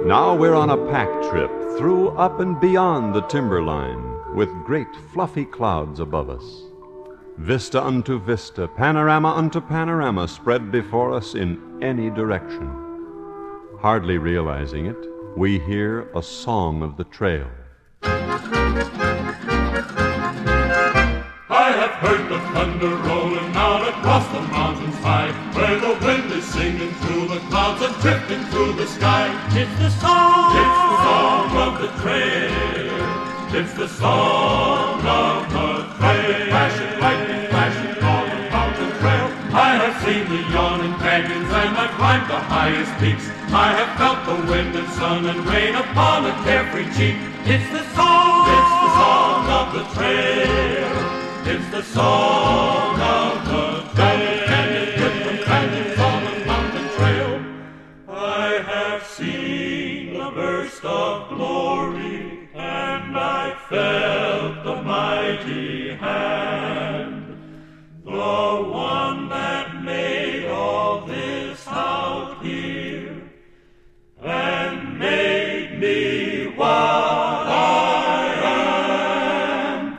Now we're on a pack trip through, up, and beyond the timberline, with great fluffy clouds above us. Vista unto vista, panorama unto panorama spread before us in any direction. Hardly realizing it, we hear a song of the trail. I have heard the thunder rolling out across the mountains high, where the wind is singing through the clouds and drifting through the sky. It's the song of the trail. It's the song of the trail. Flashing lightning, flashing on the mountain trail. I have seen the yawning canyons and I've climbed the highest peaks. I have felt the wind and sun and rain upon a carefree cheek. It's the song of the trail. It's the song of the trail. Canyons on the mountain trail. I have seen the burst of glory, and I felt the mighty hand, the one that made all this out here and made me what I am.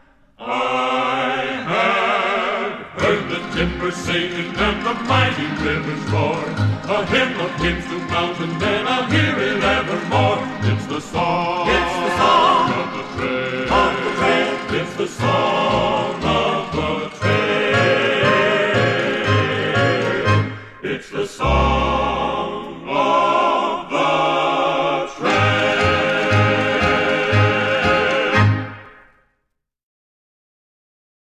I have heard the timber singing and the mighty rivers roar, a hymn of hymns to mountain men, I'll hear it evermore. It's the song of the trail. It's the song